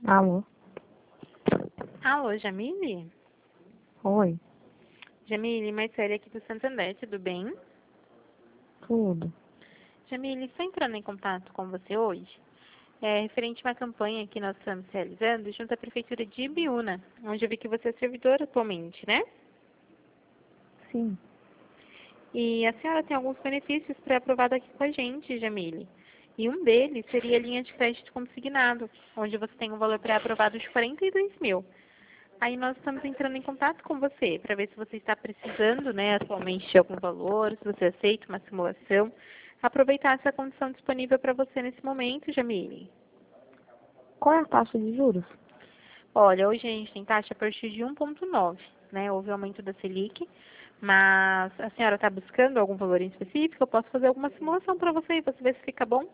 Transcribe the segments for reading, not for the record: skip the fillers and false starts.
Alô? Alô, Jamile? Oi, Jamile, Marcele aqui do Santander, tudo bem? tudo. Jamile, estou entrando em contato com você hoje, referente a uma campanha que nós estamos realizando junto à Prefeitura de Ibiúna, onde eu vi que você é servidora atualmente, né? Sim. E a senhora tem alguns benefícios pré-aprovados aqui com a gente, Jamile. E um deles seria a linha de crédito consignado, onde você tem um valor pré-aprovado de 42 mil. Aí nós estamos entrando em contato com você para ver se você está precisando, né, atualmente de algum valor, se você aceita uma simulação. Aproveitar essa condição disponível para você nesse momento, Jamile. Qual é a taxa de juros? Olha, hoje a gente tem taxa a partir de 1,9, né? Houve aumento da Selic, mas a senhora está buscando algum valor em específico? Eu posso fazer alguma simulação para você e você ver se fica bom?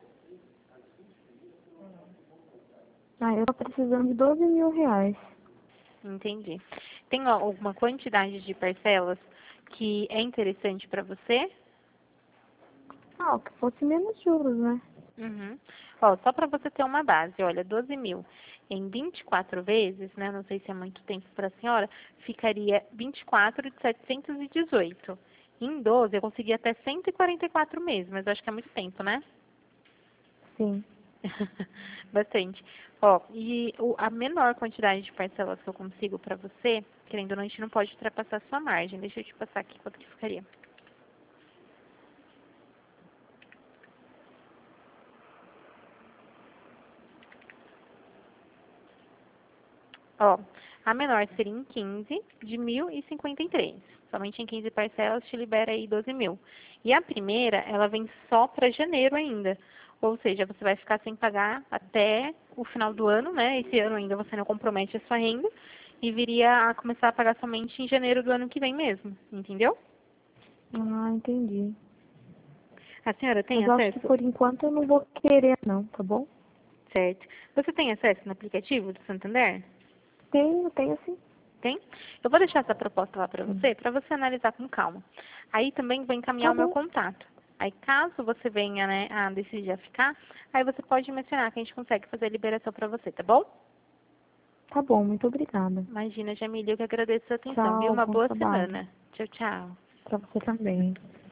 Eu tô precisando de 12 mil reais. Entendi. Tem alguma quantidade de parcelas que é interessante para você? Que fosse menos juros, né? Uhum. Ó, só para você ter uma base, olha, 12 mil em 24 vezes, né? Não sei se é muito tempo para a senhora, ficaria 24 de 718. Em 12, eu consegui até 144 meses, mas eu acho que é muito tempo, né? Sim. Bastante. Ó, e a menor quantidade de parcelas que eu consigo para você, querendo ou não, a gente não pode ultrapassar a sua margem. Deixa eu te passar aqui quanto que ficaria. Ó, a menor seria em 15 de 1.053. Somente em 15 parcelas te libera aí 12 mil. E a primeira, ela vem só para janeiro ainda. Ou seja, você vai ficar sem pagar até o final do ano, né? Esse ano ainda você não compromete a sua renda. E viria a começar a pagar somente em janeiro do ano que vem mesmo. Entendeu? Entendi. A senhora tem Mas eu acho que acesso? por enquanto eu não vou querer não, tá bom? Certo. Você tem acesso no aplicativo do Santander? Tenho sim. Tem? Eu vou deixar essa proposta lá Sim. para você analisar com calma. Aí também vou encaminhar Tá o meu bom. contato. Aí caso você venha, né, a decidir a ficar, aí você pode mencionar que a gente consegue fazer a liberação para você, tá bom? Tá bom, muito obrigada. Imagina, Jamília, eu que agradeço a sua atenção, viu? Tchau, Uma bom boa trabalho. semana. Tchau, tchau. Pra você também.